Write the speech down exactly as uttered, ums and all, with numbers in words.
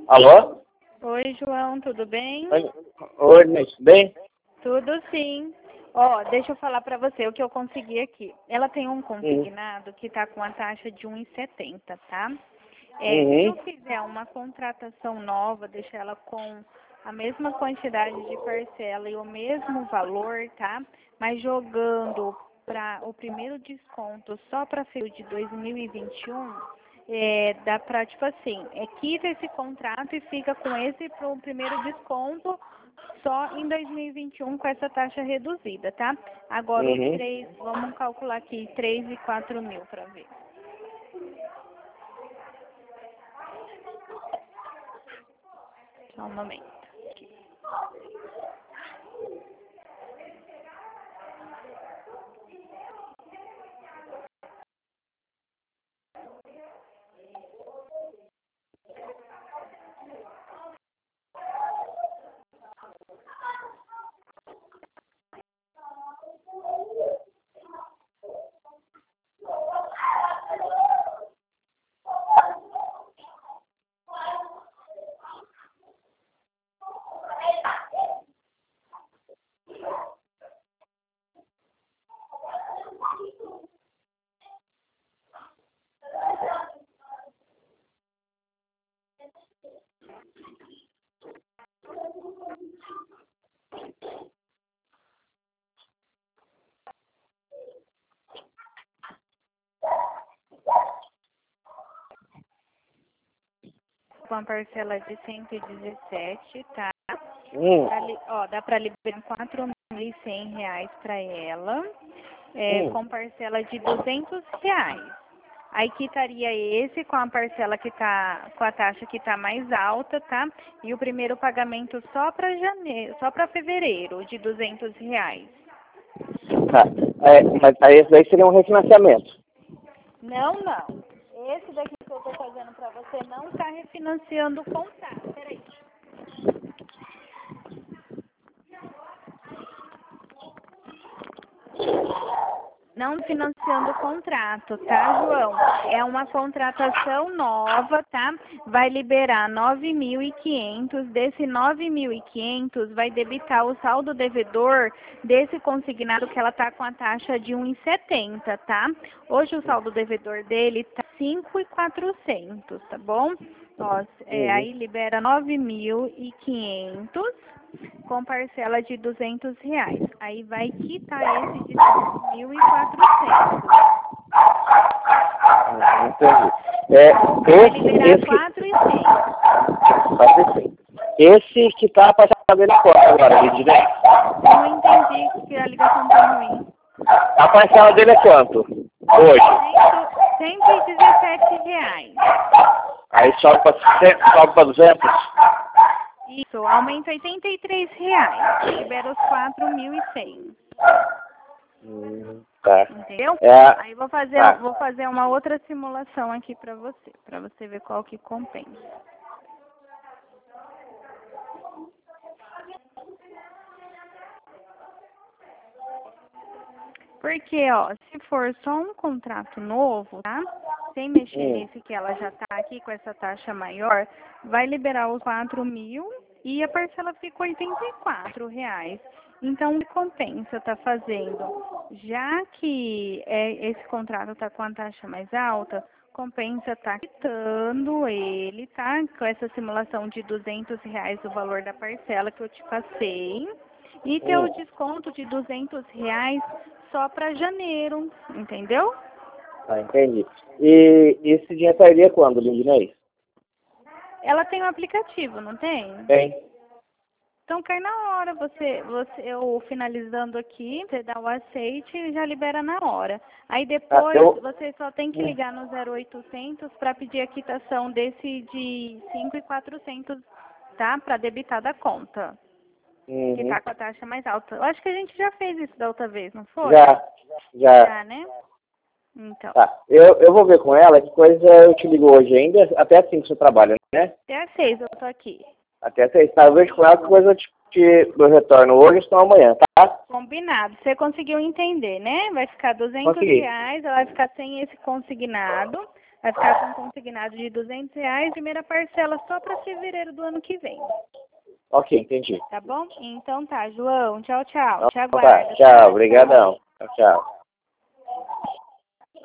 Alô? Oi, João, tudo bem? Oi, oi, Inês, tudo bem? Tudo sim. Ó, deixa eu falar pra você o que eu consegui aqui. Ela tem um consignado que tá com a taxa de um e setenta, tá? É, Se eu Uhum. fizer uma contratação nova, deixar ela com a mesma quantidade de parcela e o mesmo valor, tá? Mas jogando para o primeiro desconto só para fevereiro de dois mil e vinte e um, é, dá para, tipo assim, é, quita esse contrato e fica com esse pro primeiro desconto só em dois mil e vinte e um com essa taxa reduzida, tá? Agora os Uhum. três, vamos calcular aqui, três e quatro mil para ver. Só um momento. Com a parcela de cento e dezessete, tá? Hum. Pra li- ó, dá para liberar quatro mil e cem reais para ela, é, Hum. com parcela de duzentos reais. Aí quitaria esse com a parcela que tá, com a taxa que tá mais alta, tá? E o primeiro pagamento só para janeiro, só para fevereiro, de duzentos reais. Tá. É, mas aí esse daí seria um refinanciamento. Não, não. Esse daqui que eu tô fazendo para você não tá refinanciando o contrato. Peraí. Não financiando o contrato, tá, João? É uma contratação nova, tá? Vai liberar nove mil e quinhentos. Desse nove mil e quinhentos vai debitar o saldo devedor desse consignado que ela tá com a taxa de um e setenta, tá? Hoje o saldo devedor dele tá cinco mil e quatrocentos, tá bom? Ó, é, Uhum. aí libera nove mil e quinhentos com parcela de duzentos reais. Aí vai quitar esse de cinco mil e quatrocentos. Uhum, entendi. É, Vai liberar esse, esse, quatro mil e cem. vai ser assim. Esse que tá passando na conta agora, Lindinei. Não entendi que a ligação tá ruim. A parcela dele é quanto? Hoje. cento e dezessete reais. Aí sobe para sobe para duzentos. Isso, aumenta oitenta e três reais. Libera os quatro mil e cem. Hum, tá. Entendeu? É, Aí vou fazer, tá. vou fazer uma outra simulação aqui pra você, pra você ver qual que compensa. Porque, ó, se for só um contrato novo, tá? Sem mexer Hum. nesse que ela já tá aqui com essa taxa maior, vai liberar os quatro mil e a parcela fica oitenta e quatro reais. Então, o que compensa tá fazendo? Já que é, esse contrato tá com a taxa mais alta, compensa tá quitando ele, tá? Com essa simulação de duzentos reais o valor da parcela que eu te passei. E ter o Hum. desconto de duzentos reais só para janeiro, entendeu? Tá, entendi. E esse dinheiro sairia quando, Lindinei? Ela tem um aplicativo, não tem? Tem. Então cai na hora, você, você, eu finalizando aqui, você dá o aceite e já libera na hora. Aí Ah, depois eu... você só tem que Hum. ligar no zero oitocentos para pedir a quitação desse de cinco mil e quatrocentos, tá? Para debitar da conta, que Uhum. tá com a taxa mais alta. Eu acho que a gente já fez isso da outra vez, não foi? Já, já. Já, né? Então. Tá. Eu, eu vou ver com ela que coisa eu te ligo hoje ainda, até assim que você trabalha, né? Até às seis eu tô aqui. Até seis. Tá, eu vejo com ela que coisa eu te, te eu retorno hoje, ou amanhã, tá? Combinado. Você conseguiu entender, né? Vai ficar duzentos Consegui. reais, ela vai ficar sem esse consignado. Vai ficar com um consignado de duzentos reais, primeira parcela só para fevereiro do ano que vem. Ok, entendi. Tá bom? Então tá, João. Tchau, tchau. Te Então aguardo. tá, tchau, obrigadão. Tchau, tchau.